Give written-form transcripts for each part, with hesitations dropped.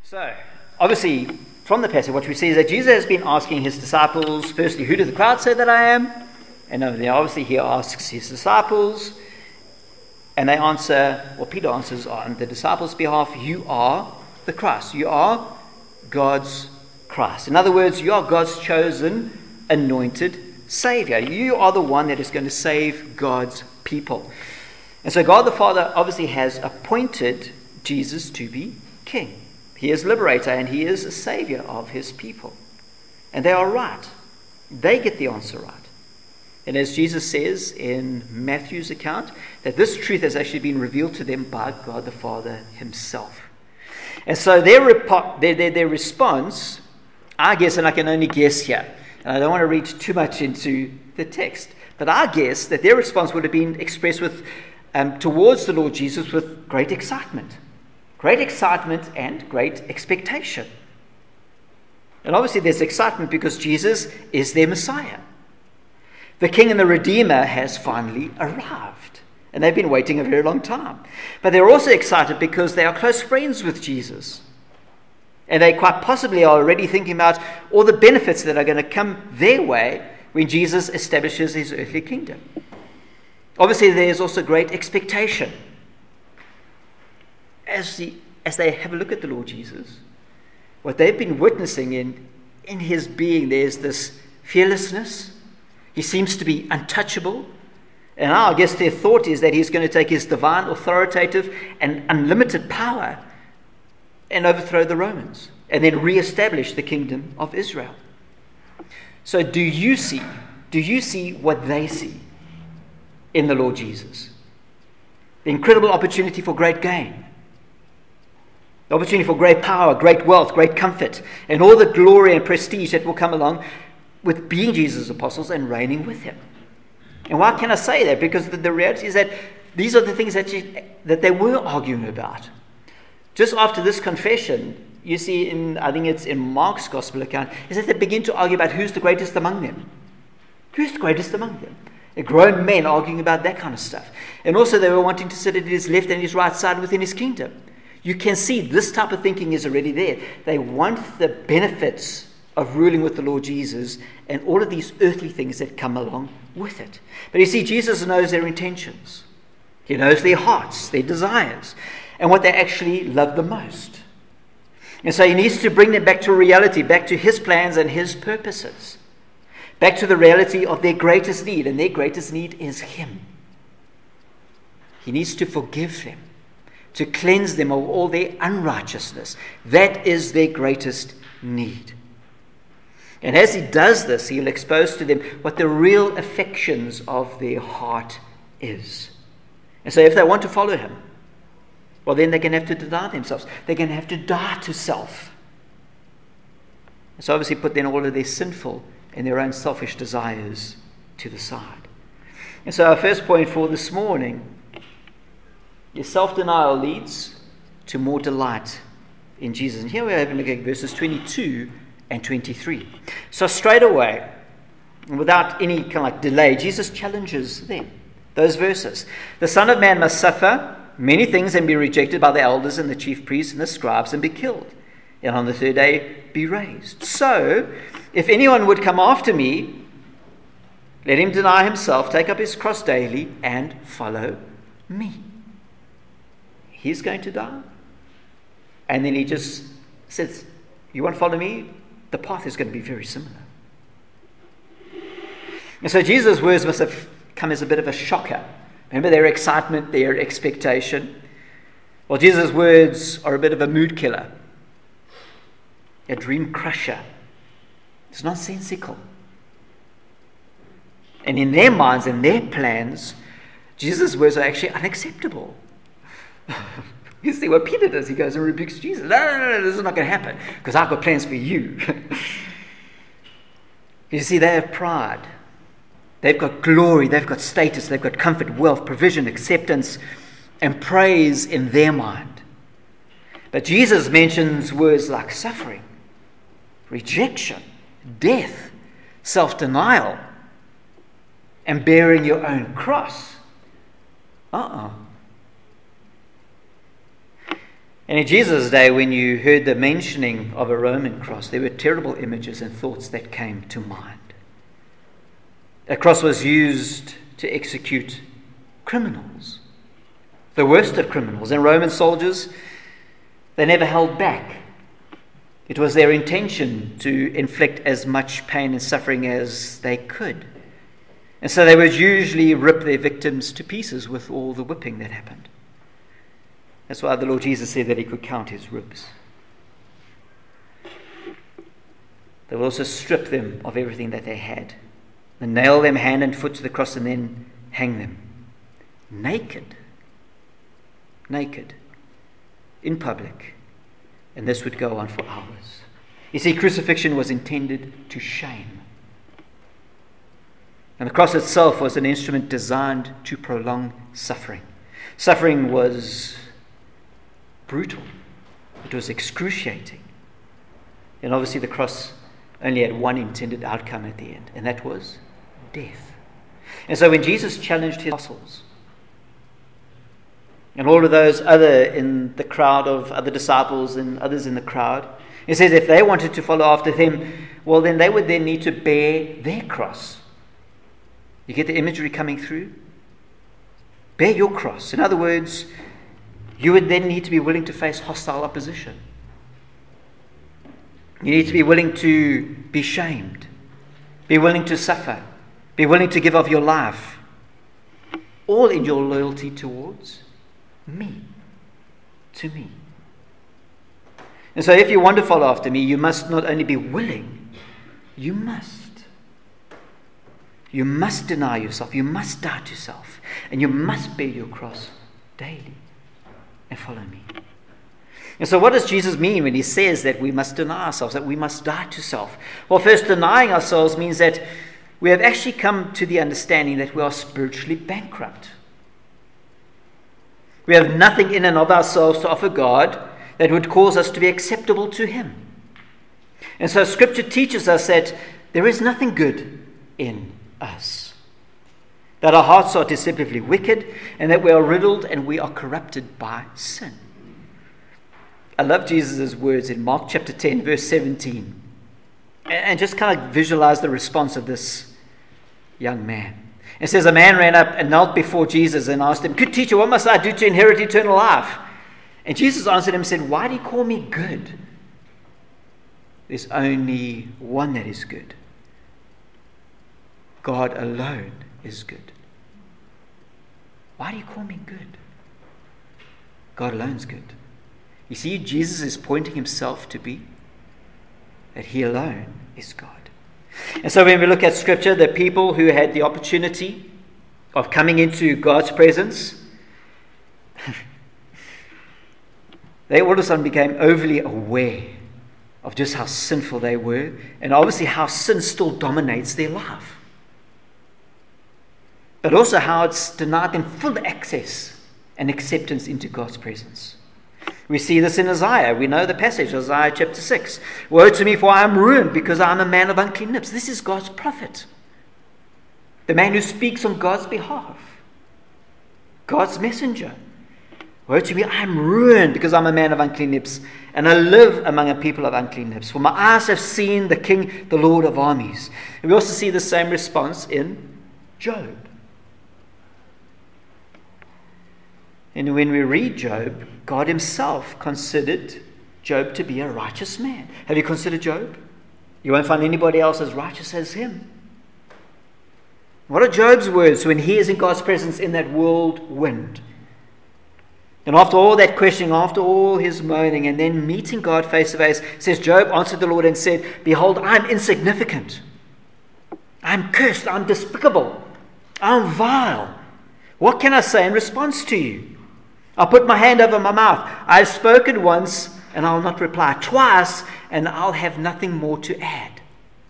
So, obviously, from the passage, what we see is that Jesus has been asking his disciples, firstly, who do the crowd say that I am? And then obviously he asks his disciples, and they answer, or Peter answers on the disciples' behalf, you are the Christ. You are God's Christ. In other words, you are God's chosen, anointed Savior. You are the one that is going to save God's people. And so God the Father obviously has appointed Jesus to be king. He is liberator and he is a savior of his people. And they are right. They get the answer right. And as Jesus says in Matthew's account, that this truth has actually been revealed to them by God the Father himself. And so their response, I guess, and I can only guess here, and I don't want to read too much into the text, but I guess that their response would have been expressed with towards the Lord Jesus with great excitement. Great excitement and great expectation. And obviously there's excitement because Jesus is their Messiah. The King and the Redeemer has finally arrived. And they've been waiting a very long time. But they're also excited because they are close friends with Jesus. And they quite possibly are already thinking about all the benefits that are going to come their way when Jesus establishes his earthly kingdom. Obviously there's also great expectation. As they have a look at the Lord Jesus, what they've been witnessing in his being, there's this fearlessness. He seems to be untouchable. And I guess their thought is that he's going to take his divine, authoritative, and unlimited power and overthrow the Romans and then reestablish the kingdom of Israel. So do you see what they see in the Lord Jesus? The incredible opportunity for great gain. The opportunity for great power, great wealth, great comfort, and all the glory and prestige that will come along with being Jesus' apostles and reigning with him. And why can I say that? Because the reality is that these are the things that they were arguing about. Just after this confession, you see I think it's in Mark's gospel account, is that they begin to argue about who's the greatest among them. Who's the greatest among them? They're grown men arguing about that kind of stuff. And also they were wanting to sit at his left and his right side within his kingdom. You can see this type of thinking is already there. They want the benefits of ruling with the Lord Jesus and all of these earthly things that come along with it. But you see, Jesus knows their intentions. He knows their hearts, their desires, and what they actually love the most. And so he needs to bring them back to reality, back to his plans and his purposes, back to the reality of their greatest need, and their greatest need is him. He needs to forgive them, to cleanse them of all their unrighteousness. That is their greatest need. And as he does this, he'll expose to them what the real affections of their heart is. And so if they want to follow him, well, then they're going to have to deny themselves. They're going to have to die to self. And so obviously put then all of their sinful and their own selfish desires to the side. And so our first point for this morning, your self-denial leads to more delight in Jesus. And here we are having a look at verses 22 and 23. So straight away, without any kind of like delay, Jesus challenges them. Those verses. The Son of Man must suffer many things and be rejected by the elders and the chief priests and the scribes and be killed, and on the third day be raised. So, if anyone would come after me, let him deny himself, take up his cross daily, and follow me. He's going to die. And then he just says, you want to follow me? The path is going to be very similar. And so Jesus' words must have come as a bit of a shocker. Remember their excitement, their expectation? Well, Jesus' words are a bit of a mood killer, a dream crusher. It's nonsensical. And in their minds and their plans, Jesus' words are actually unacceptable. You see what Peter does? He goes and rebukes Jesus. No, this is not going to happen because I've got plans for you. You see, they have pride. They've got glory, they've got status, they've got comfort, wealth, provision, acceptance, and praise in their mind. But Jesus mentions words like suffering, rejection, death, self-denial, and bearing your own cross. And in Jesus' day, when you heard the mentioning of a Roman cross, there were terrible images and thoughts that came to mind. A cross was used to execute criminals, the worst of criminals. And Roman soldiers, they never held back. It was their intention to inflict as much pain and suffering as they could. And so they would usually rip their victims to pieces with all the whipping that happened. That's why the Lord Jesus said that he could count his ribs. They would also strip them of everything that they had, and nail them hand and foot to the cross, and then hang them naked, in public. And this would go on for hours. You see, crucifixion was intended to shame. And the cross itself was an instrument designed to prolong suffering. Suffering was brutal. It was excruciating. And obviously the cross only had one intended outcome at the end, and that was death. And so when Jesus challenged his apostles, and all of those other in the crowd of other disciples and others in the crowd, he says if they wanted to follow after him, well, then they would then need to bear their cross. You get the imagery coming through? Bear your cross. In other words, you would then need to be willing to face hostile opposition. You need to be willing to be shamed, be willing to suffer, be willing to give of your life, all in your loyalty towards me, to me. And so if you want to follow after me, you must not only be willing, you must. You must deny yourself, you must die to self, and you must bear your cross daily and follow me. And so what does Jesus mean when he says that we must deny ourselves, that we must die to self? Well, first, denying ourselves means that we have actually come to the understanding that we are spiritually bankrupt. We have nothing in and of ourselves to offer God that would cause us to be acceptable to him. And so Scripture teaches us that there is nothing good in us, that our hearts are deceptively wicked, and that we are riddled and we are corrupted by sin. I love Jesus' words in Mark chapter 10, verse 17. And just kind of visualize the response of this young man. It says, a man ran up and knelt before Jesus and asked him, "Good teacher, what must I do to inherit eternal life?" And Jesus answered him and said, "Why do you call me good? There's only one that is good. God alone is good." Why do you call me good? God alone is good. You see, Jesus is pointing himself to be that he alone is God. And so when we look at Scripture, the people who had the opportunity of coming into God's presence, they all of a sudden became overly aware of just how sinful they were, and obviously how sin still dominates their life. But also how it's denied them full access and acceptance into God's presence. We see this in Isaiah. We know the passage, Isaiah chapter 6. "Woe to me, for I am ruined, because I am a man of unclean lips." This is God's prophet, the man who speaks on God's behalf, God's messenger. "Woe to me, I am ruined, because I am a man of unclean lips, and I live among a people of unclean lips. For my eyes have seen the King, the Lord of armies." And we also see the same response in Job. And when we read Job, God himself considered Job to be a righteous man. Have you considered Job? You won't find anybody else as righteous as him. What are Job's words when he is in God's presence in that whirlwind? And after all that questioning, after all his moaning, and then meeting God face to face, says Job answered the Lord and said, "Behold, I am insignificant. I am cursed. I am despicable. I am vile. What can I say in response to you? I'll put my hand over my mouth. I've spoken once, and I'll not reply. Twice, and I'll have nothing more to add.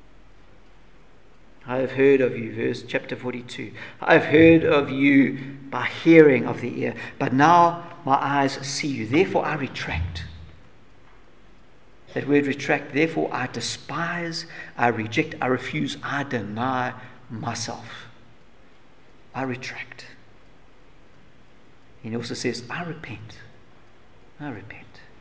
I have heard of you," verse chapter 42. "I have heard of you by hearing of the ear, but now my eyes see you. Therefore I retract." That word retract, therefore I despise, I reject, I refuse, I deny myself. I retract. He also says, I repent. I repent.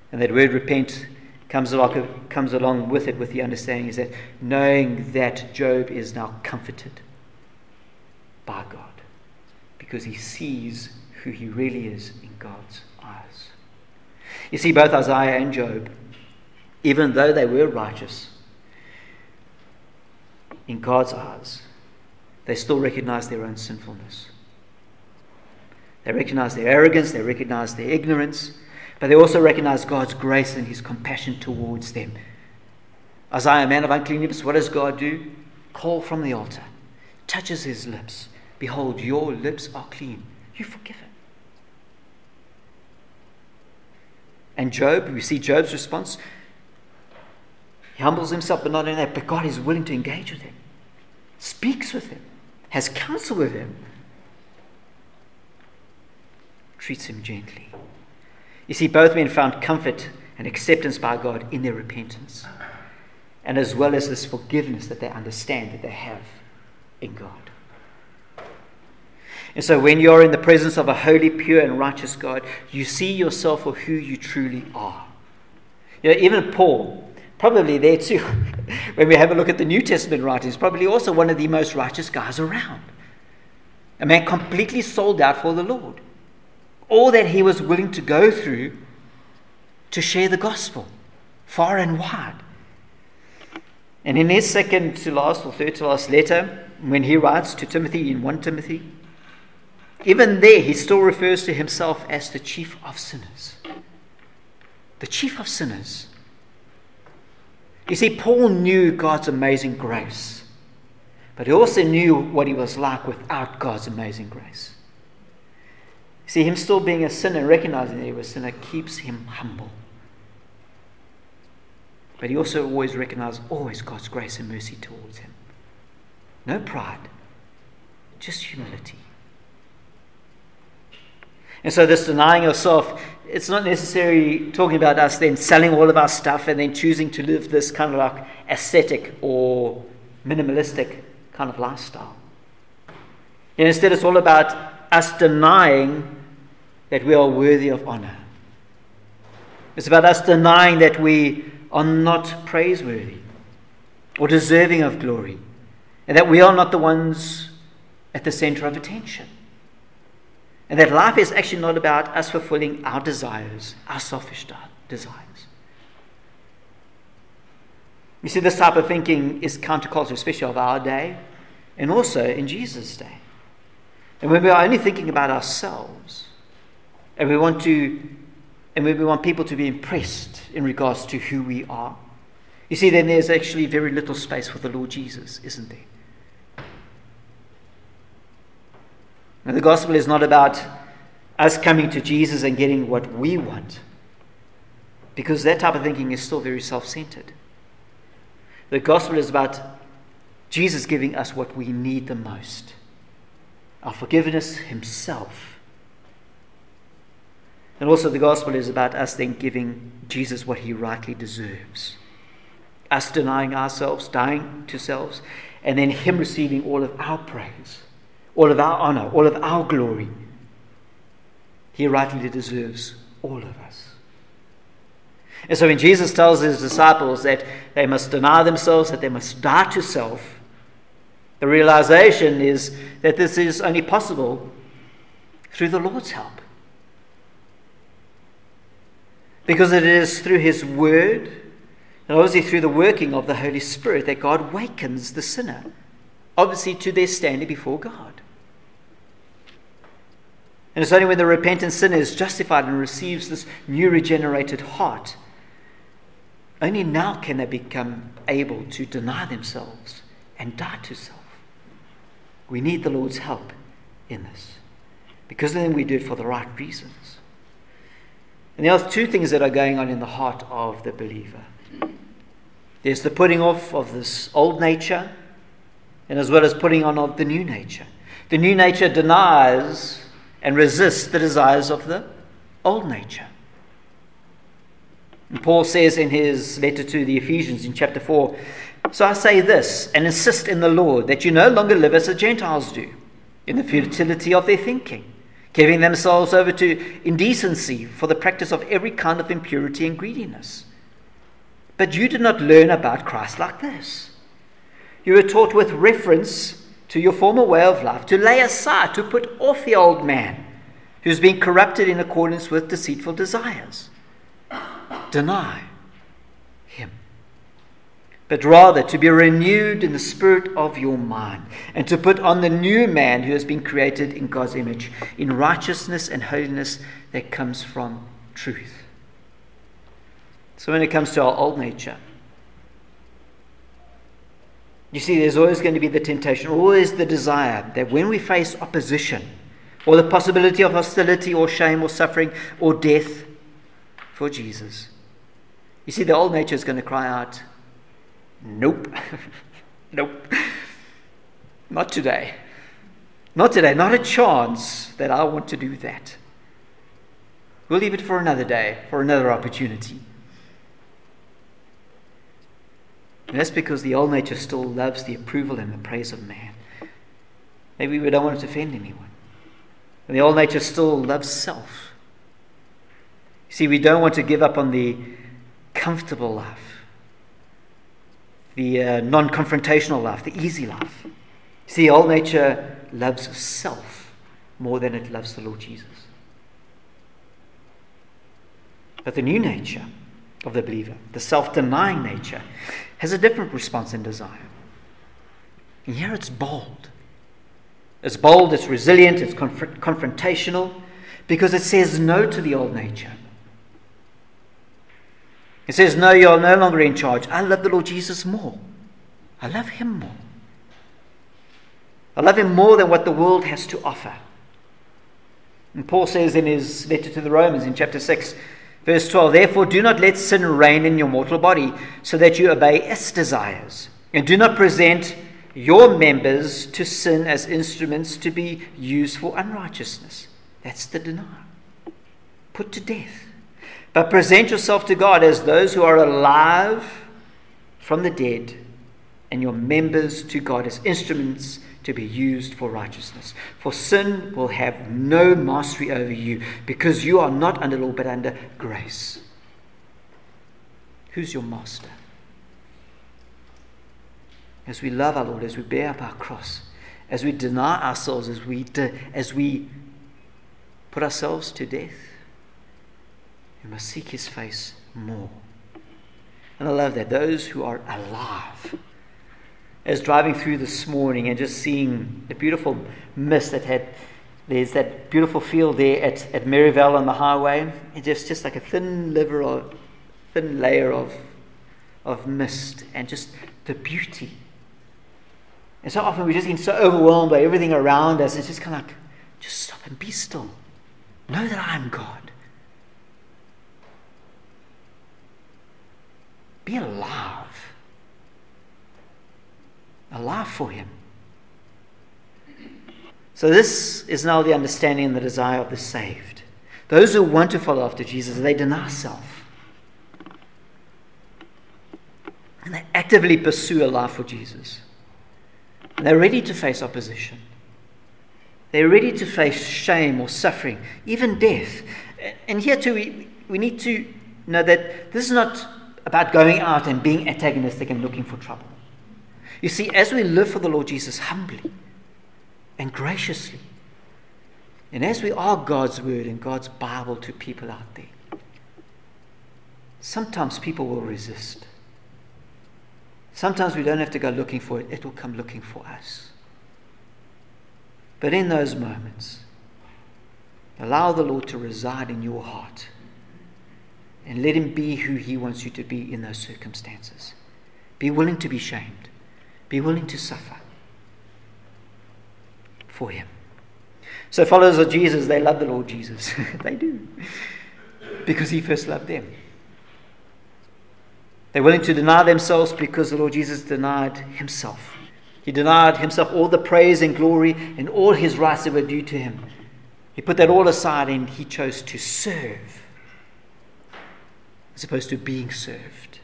And that word repent comes along with it with the understanding is that knowing that Job is now comforted by God because he sees who he really is in God's eyes. You see, both Isaiah and Job, even though they were righteous in God's eyes, they still recognize their own sinfulness. They recognize their arrogance, they recognize their ignorance, but they also recognize God's grace and his compassion towards them. Isaiah, a man of unclean lips, what does God do? Call from the altar, touches his lips. Behold, your lips are clean. You're forgiven. And Job, we see Job's response. He humbles himself, but not only that, but God is willing to engage with him, speaks with him, has counsel with him, treats him gently. You see, both men found comfort and acceptance by God in their repentance, and as well as this forgiveness that they understand that they have in God. And so when you're in the presence of a holy, pure, and righteous God, you see yourself for who you truly are. You know, even Paul, probably there too, when we have a look at the New Testament writings, probably also one of the most righteous guys around. A man completely sold out for the Lord. All that he was willing to go through to share the gospel far and wide. And in his second to last or third to last letter, when he writes to Timothy in 1 Timothy, even there he still refers to himself as the chief of sinners. The chief of sinners. You see, Paul knew God's amazing grace, but he also knew what he was like without God's amazing grace. See, him still being a sinner, recognizing that he was a sinner, keeps him humble. But he also always recognizes God's grace and mercy towards him. No pride, just humility. And so this denying yourself, it's not necessarily talking about us then selling all of our stuff and then choosing to live this kind of like ascetic or minimalistic kind of lifestyle. And instead it's all about us denying that we are worthy of honor. It's about us denying that we are not praiseworthy or deserving of glory, and that we are not the ones at the center of attention. And that life is actually not about us fulfilling our desires, our selfish desires. You see, this type of thinking is counterculture, especially of our day, and also in Jesus' day. And when we are only thinking about ourselves, and we want people to be impressed in regards to who we are, you see, then there's actually very little space for the Lord Jesus, isn't there? And the gospel is not about us coming to Jesus and getting what we want, because that type of thinking is still very self-centered. The gospel is about Jesus giving us what we need the most, our forgiveness himself. And also the gospel is about us then giving Jesus what he rightly deserves. Us denying ourselves, dying to selves, and then him receiving all of our praise, all of our honor, all of our glory. He rightly deserves all of us. And so when Jesus tells his disciples that they must deny themselves, that they must die to self, the realization is that this is only possible through the Lord's help. Because it is through his word, and obviously through the working of the Holy Spirit, that God wakens the sinner, obviously to their standing before God. And it's only when the repentant sinner is justified and receives this new regenerated heart, only now can they become able to deny themselves and die to self. We need the Lord's help in this, because then we do it for the right reasons. And there are two things that are going on in the heart of the believer. There's the putting off of this old nature, and as well as putting on of the new nature. The new nature denies and resists the desires of the old nature. And Paul says in his letter to the Ephesians in chapter 4, "So I say this, and insist in the Lord, that you no longer live as the Gentiles do, in the futility of their thinking. giving themselves over to indecency for the practice of every kind of impurity and greediness. But you did not learn about Christ like this. You were taught with reference to your former way of life to lay aside, to put off the old man who's been corrupted in accordance with deceitful desires. Deny him. But rather to be renewed in the spirit of your mind, and to put on the new man who has been created in God's image, in righteousness and holiness that comes from truth. So when it comes to our old nature, you see, there's always going to be the temptation, always the desire that when we face opposition, or the possibility of hostility or shame or suffering or death for Jesus, you see, the old nature is going to cry out, nope, nope, not today. Not today, not a chance that I want to do that. We'll leave it for another day, for another opportunity. And that's because the old nature still loves the approval and the praise of man. Maybe we don't want to offend anyone. And the old nature still loves self. You see, we don't want to give up on the comfortable life, the non-confrontational life, the easy life. You see, the old nature loves self more than it loves the Lord Jesus. But the new nature of the believer, the self-denying nature, has a different response and desire. And here it's bold. It's bold, it's resilient, it's confrontational, because it says no to the old nature. It says, no, you're no longer in charge. I love the Lord Jesus more. I love him more. I love him more than what the world has to offer. And Paul says in his letter to the Romans in chapter 6, verse 12, therefore do not let sin reign in your mortal body, so that you obey its desires. And do not present your members to sin as instruments to be used for unrighteousness. That's the denial. Put to death. But present yourself to God as those who are alive from the dead, and your members to God as instruments to be used for righteousness. For sin will have no mastery over you, because you are not under law but under grace. Who's your master? As we love our Lord, as we bear up our cross, as we deny ourselves, as we put ourselves to death, we must seek his face more. And I love that. Those who are alive. As driving through this morning and just seeing the beautiful mist there's that beautiful field there at Maryvale on the highway. It's just like a thin layer of mist, and just the beauty. And so often we just get so overwhelmed by everything around us. It's just kind of like, just stop and be still. Know that I am God. Be alive. Alive for him. So this is now the understanding and the desire of the saved. Those who want to follow after Jesus, they deny self. And they actively pursue a life for Jesus. And they're ready to face opposition. They're ready to face shame or suffering, even death. And here too, we need to know that this is not about going out and being antagonistic and looking for trouble. You see, as we live for the Lord Jesus humbly and graciously, and as we are God's word and God's Bible to people out there, sometimes people will resist. Sometimes we don't have to go looking for it. It will come looking for us. But in those moments, allow the Lord to reside in your heart and let him be who he wants you to be in those circumstances. Be willing to be shamed. Be willing to suffer for him. So followers of Jesus, they love the Lord Jesus. They do. Because he first loved them. They're willing to deny themselves because the Lord Jesus denied himself. He denied himself all the praise and glory and all his rights that were due to him. He put that all aside and he chose to serve as opposed to being served.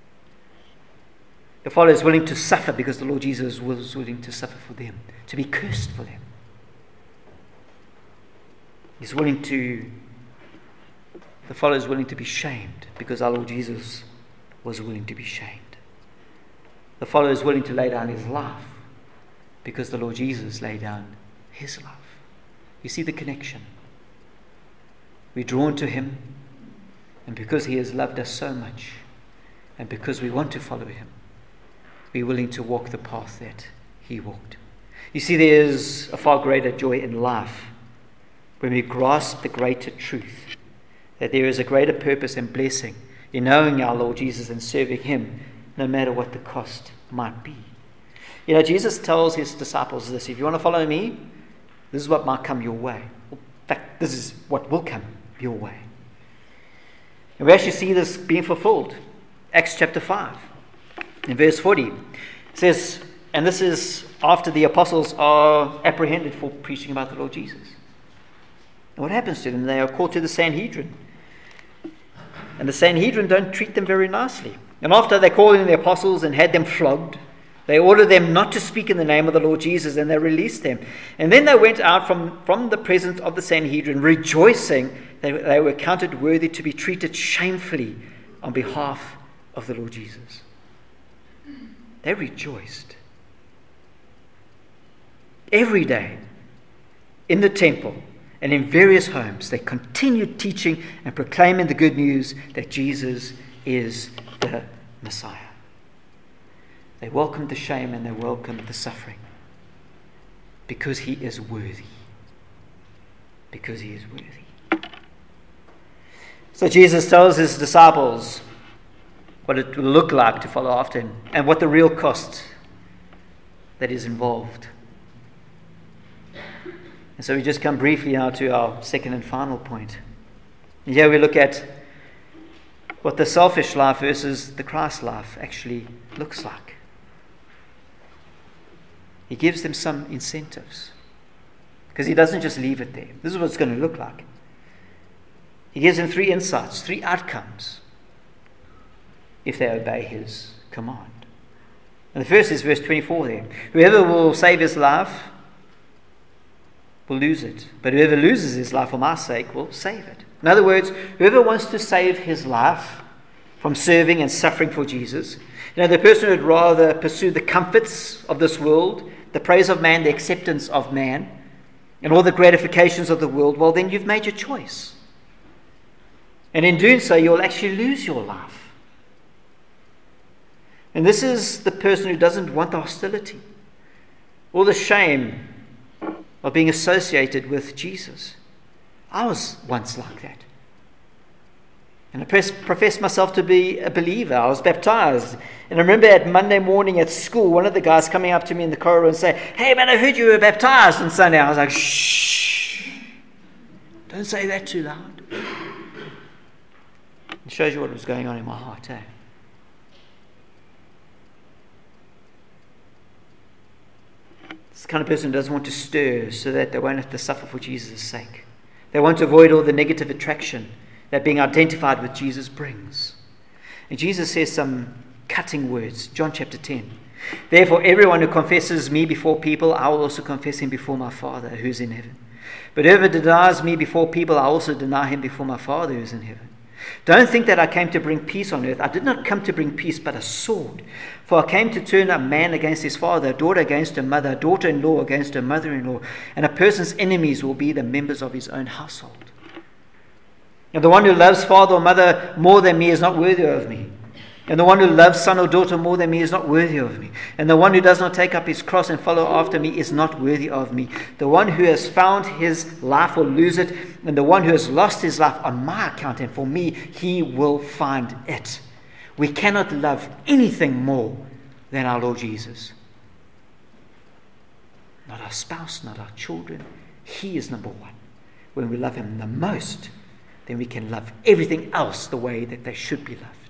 The follower is willing to suffer because the Lord Jesus was willing to suffer for them, to be cursed for them. The follower is willing to be shamed because our Lord Jesus was willing to be shamed. The follower is willing to lay down his life because the Lord Jesus laid down his life. You see the connection. We're drawn to him, and because he has loved us so much, and because we want to follow him, we're willing to walk the path that he walked. You see, there is a far greater joy in life when we grasp the greater truth that there is a greater purpose and blessing in knowing our Lord Jesus and serving him, no matter what the cost might be. You know, Jesus tells his disciples this: if you want to follow me, this is what might come your way. In fact, this is what will come your way. And we actually see this being fulfilled. Acts chapter 5, in verse 40, it says, and this is after the apostles are apprehended for preaching about the Lord Jesus. And what happens to them? They are called to the Sanhedrin. And the Sanhedrin don't treat them very nicely. And after they called in the apostles and had them flogged, they ordered them not to speak in the name of the Lord Jesus, and they released them. And then they went out from the presence of the Sanhedrin, rejoicing that they were counted worthy to be treated shamefully on behalf of the Lord Jesus. They rejoiced. Every day in the temple and in various homes, they continued teaching and proclaiming the good news that Jesus is the Messiah. They welcomed the shame and they welcomed the suffering because he is worthy. Because he is worthy. So Jesus tells his disciples what it will look like to follow after him and what the real cost that is involved. And so we just come briefly now to our second and final point. And here we look at what the selfish life versus the Christ life actually looks like. He gives them some incentives because he doesn't just leave it there. This is what it's going to look like. He gives them 3 insights, 3 outcomes if they obey his command. And the first is verse 24 there. Whoever will save his life will lose it, but whoever loses his life for my sake will save it. In other words, whoever wants to save his life from serving and suffering for Jesus, the person who would rather pursue the comforts of this world, the praise of man, the acceptance of man, and all the gratifications of the world, well, then you've made your choice. And in doing so, you'll actually lose your life. And this is the person who doesn't want the hostility or the shame of being associated with Jesus. I was once like that. And I professed myself to be a believer. I was baptized. And I remember at Monday morning at school, one of the guys coming up to me in the corridor and saying, "Hey man, I heard you were baptized on Sunday." I was like, "Shh, don't say that too loud." It shows you what was going on in my heart, eh? This kind of person doesn't want to stir so that they won't have to suffer for Jesus' sake. They want to avoid all the negative attraction that being identified with Jesus brings. And Jesus says some cutting words. John chapter 10. Therefore, everyone who confesses me before people, I will also confess him before my Father who is in heaven. But whoever denies me before people, I also deny him before my Father who is in heaven. Don't think that I came to bring peace on earth. I did not come to bring peace, but a sword. For I came to turn a man against his father, a daughter against her mother, a daughter-in-law against her mother-in-law, and a person's enemies will be the members of his own household. And the one who loves father or mother more than me is not worthy of me. And the one who loves son or daughter more than me is not worthy of me. And the one who does not take up his cross and follow after me is not worthy of me. The one who has found his life will lose it. And the one who has lost his life on my account and for me, he will find it. We cannot love anything more than our Lord Jesus. Not our spouse, not our children. He is number one. When we love him the most, then we can love everything else the way that they should be loved.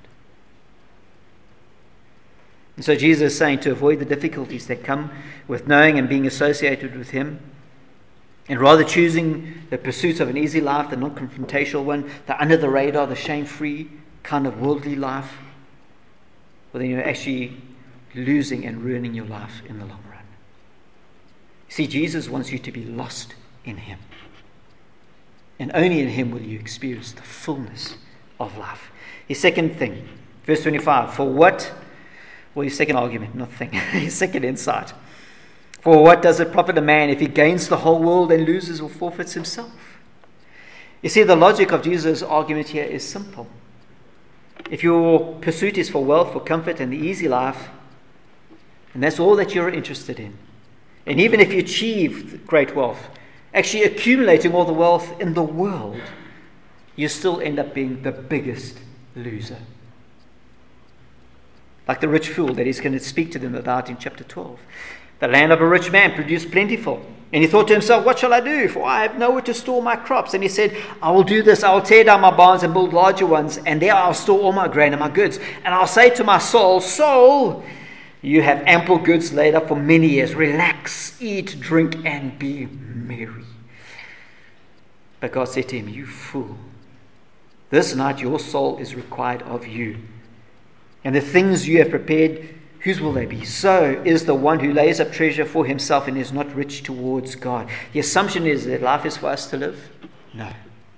And so Jesus is saying to avoid the difficulties that come with knowing and being associated with him, and rather choosing the pursuits of an easy life, the non-confrontational one, the under the radar, the shame-free kind of worldly life, well, then you're actually losing and ruining your life in the long run. See, Jesus wants you to be lost in him. And only in him will you experience the fullness of life. His second thing, verse 25, his second argument, not thing, his second insight. For what does it profit a man if he gains the whole world and loses or forfeits himself? You see, the logic of Jesus' argument here is simple. If your pursuit is for wealth, for comfort, and the easy life, and that's all that you're interested in, and even if you achieve great wealth, actually accumulating all the wealth in the world, you still end up being the biggest loser. Like the rich fool that he's going to speak to them about in chapter 12. The land of a rich man produced plentiful. And he thought to himself, what shall I do? For I have nowhere to store my crops. And he said, I will do this. I will tear down my barns and build larger ones. And there I'll store all my grain and my goods. And I'll say to my soul, soul, you have ample goods laid up for many years. Relax, eat, drink, and be merry. But God said to him, you fool, this night your soul is required of you. And the things you have prepared, whose will they be? So is the one who lays up treasure for himself and is not rich towards God. The assumption is that life is for us to live? No.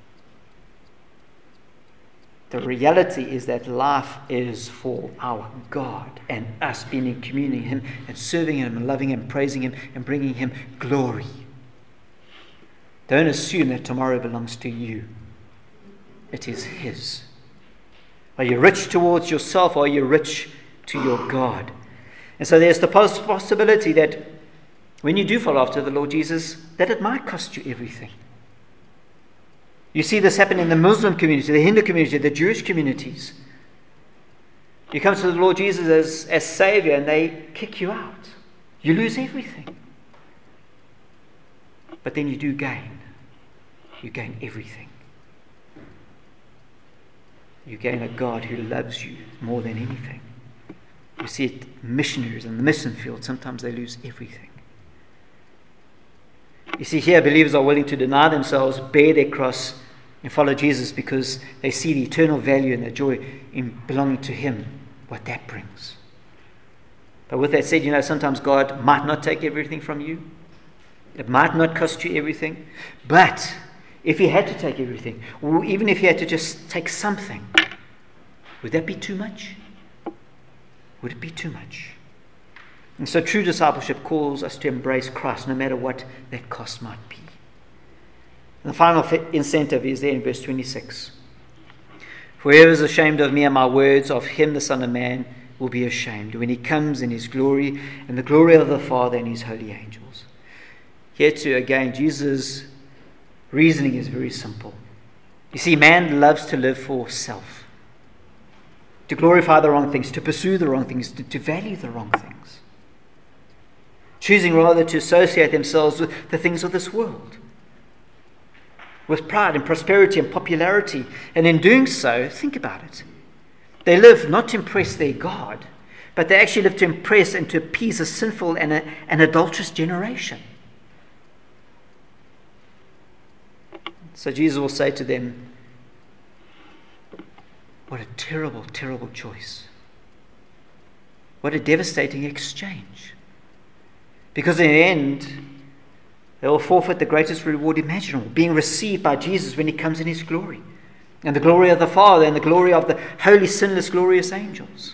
The reality is that life is for our God and us being in communion with him and serving him and loving him, praising him and bringing him glory. Don't assume that tomorrow belongs to you. It is his. Are you rich towards yourself or are you rich to your God? And so there's the possibility that when you do follow after the Lord Jesus, that it might cost you everything. You see this happen in the Muslim community, the Hindu community, the Jewish communities. You come to the Lord Jesus as Savior and they kick you out. You lose everything. But then you do gain. You gain everything. You gain a God who loves you more than anything. You see it, missionaries in the mission field, sometimes they lose everything. You see here, believers are willing to deny themselves, bear their cross, and follow Jesus because they see the eternal value and the joy in belonging to him, what that brings. But with that said, sometimes God might not take everything from you. It might not cost you everything. But if he had to take everything, or even if he had to just take something, would that be too much? Would it be too much? And so true discipleship calls us to embrace Christ no matter what that cost might be. And the final incentive is there in verse 26. For whoever is ashamed of me and my words, of him the Son of Man will be ashamed when he comes in his glory and the glory of the Father and his holy angels. Here too, again, Jesus' reasoning is very simple. You see, man loves to live for self, to glorify the wrong things, to pursue the wrong things, to value the wrong things, choosing rather to associate themselves with the things of this world, with pride and prosperity and popularity. And in doing so, think about it. They live not to impress their God, but they actually live to impress and to appease a sinful and an adulterous generation. So Jesus will say to them, what a terrible, terrible choice. What a devastating exchange. Because in the end, they will forfeit the greatest reward imaginable, being received by Jesus when he comes in his glory, and the glory of the Father, and the glory of the holy, sinless, glorious angels.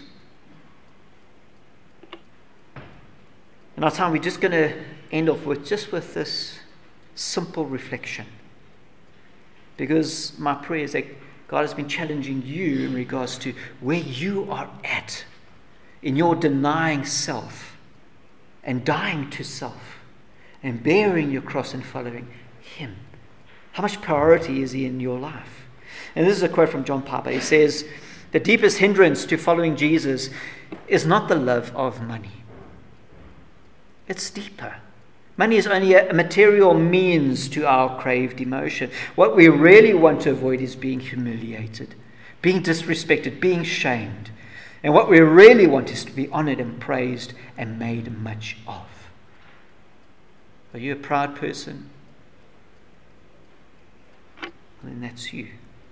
In our time, we're just going to end off with this simple reflection. Because my prayer is that God has been challenging you in regards to where you are at in your denying self and dying to self and bearing your cross and following him. How much priority is he in your life? And this is a quote from John Piper. He says, the deepest hindrance to following Jesus is not the love of money. It's deeper. Money is only a material means to our craved emotion. What we really want to avoid is being humiliated, being disrespected, being shamed. And what we really want is to be honored and praised and made much of. Are you a proud person? Well, then that's you.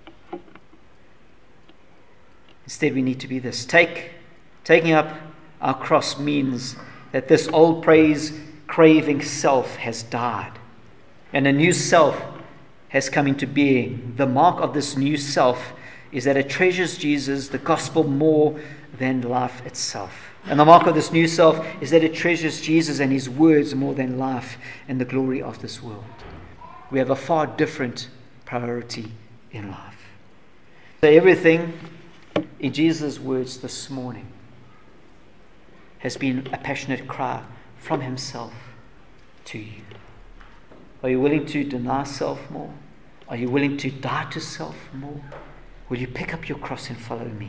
Instead, we need to be this. Taking up our cross means that this old praise craving self has died, and a new self has come into being. The mark of this new self is that it treasures Jesus, the gospel, more than life itself. And the mark of this new self is that it treasures Jesus and his words more than life and the glory of this world. We have a far different priority in life. So everything in Jesus' words this morning has been a passionate cry from himself to you. Are you willing to deny self more? Are you willing to die to self more? Will you pick up your cross and follow me?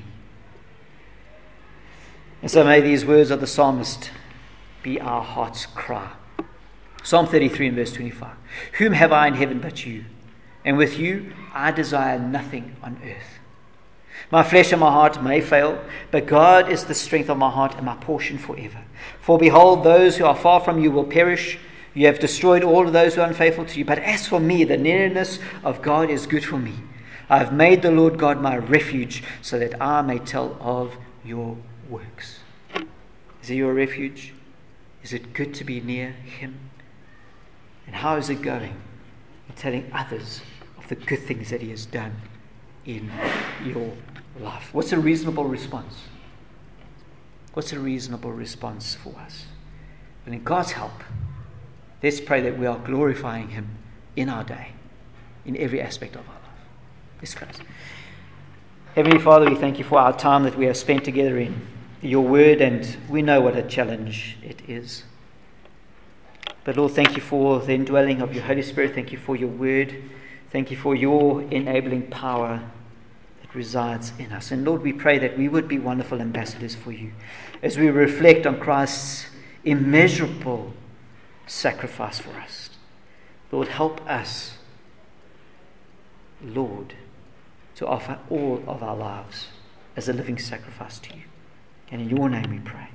And so may these words of the psalmist be our heart's cry. Psalm 33 and verse 25. Whom have I in heaven but you? And with you I desire nothing on earth. My flesh and my heart may fail, but God is the strength of my heart and my portion forever. For behold, those who are far from you will perish. You have destroyed all of those who are unfaithful to you. But as for me, the nearness of God is good for me. I have made the Lord God my refuge, so that I may tell of your works. Is he your refuge? Is it good to be near him? And how is it going in telling others of the good things that he has done in your life? What's a reasonable response? What's a reasonable response for us? And in God's help, let's pray that we are glorifying him in our day, in every aspect of our life. Let's close. Heavenly Father, we thank you for our time that we have spent together in your word, and we know what a challenge it is. But Lord, thank you for the indwelling of your Holy Spirit. Thank you for your word. Thank you for your enabling power that resides in us. And Lord, we pray that we would be wonderful ambassadors for you as we reflect on Christ's immeasurable sacrifice for us. Lord, help us, Lord, to offer all of our lives as a living sacrifice to you. And in your name we pray.